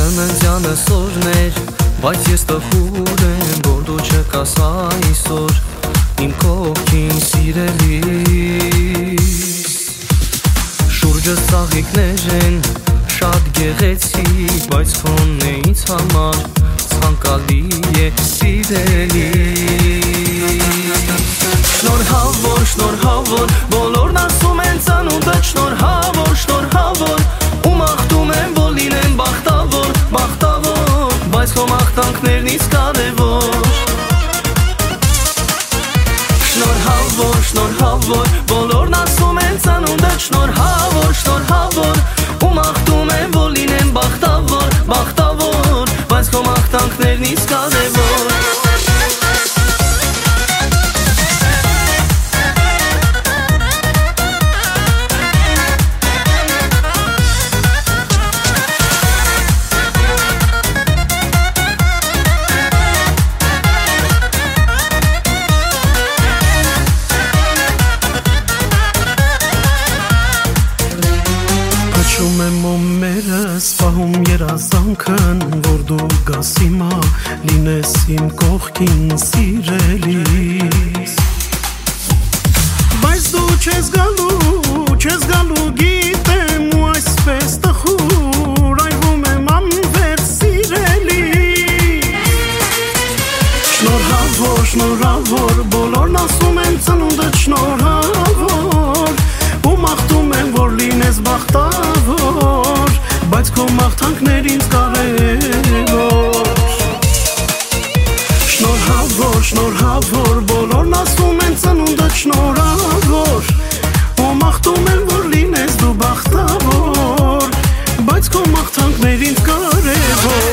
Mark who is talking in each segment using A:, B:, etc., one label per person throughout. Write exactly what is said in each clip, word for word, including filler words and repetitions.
A: Ծննդյանս օրներ, բայց ես տխուր եմ, որ դու չկաս այսօր իմ կողքին սիրելիս։ Շուրջս ծաղիկներ են, շատ գեղեցիկ, բայց քոնն է ինձ համար ցանկալի է սիրելիս։ Շնորհավոր, շնորհավոր, բոլորն ասում են ծնունդդ շնորհավոր, շնորհավոր, ու մաղթում եմ, որ լինեմ բախտավոր, բախտավոր, բայց քո մաղթանքներն ինձ կարևոր։ Շնորհավոր, շնորհավոր, բոլորն ասում են ծնունդդ շնորհավոր, շնորհավոր, ու մաղթում եմ, որ լինեմ բախտավոր, բախտավոր, բայց քո մաղթանքներն ինձ կարևոր։ Հաչում եմ օմերս, պահում երազանքն, որ դու գաս հիմա, լինես իմ կողքին սիրելիս։ Բայց դու չես գալու, չես գալու գիտեմ, ու այսպես տխուր այրվում եմ անվերջ սիրելիս։ Շնորհավոր, շնորհավոր, բոլորն ասում են ծնունդդ շնորհավոր, ու մաղթում եմ, որ լինես բախտավոր, բայց քո մաղթանքներ ինձ կարևոր։ Շնորհավոր, շնորհավոր, բոլորն ասում են ծնունդդ շնորհավոր, ու մաղթում եմ, որ լինես դու բախտավոր, բայց քո մաղթանքներ ինձ կարևոր։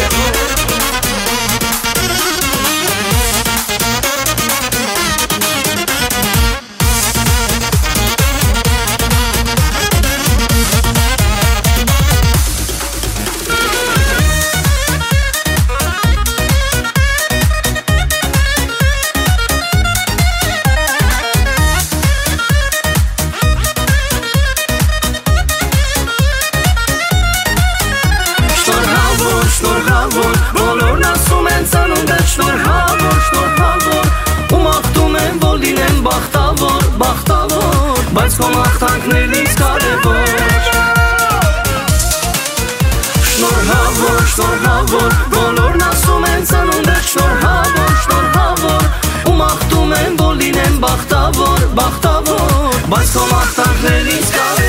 A: Շնորհավոր, բոլորն ասում են ծնունդդ շնորհավոր, շնորհավոր, ու մաղթում եմ, որ լինեմ բախտավոր, բախտավոր, բայց քո մաղթանքներն ինձ կարևոր։ Շնորհավոր, շնորհավոր, բոլորն ասում են ծնունդդ շնորհավոր, շնորհավոր, ու մաղթում եմ, որ լինեմ բախտավոր, բախտավոր, բայց քո մաղթանքներն ինձ կարևոր։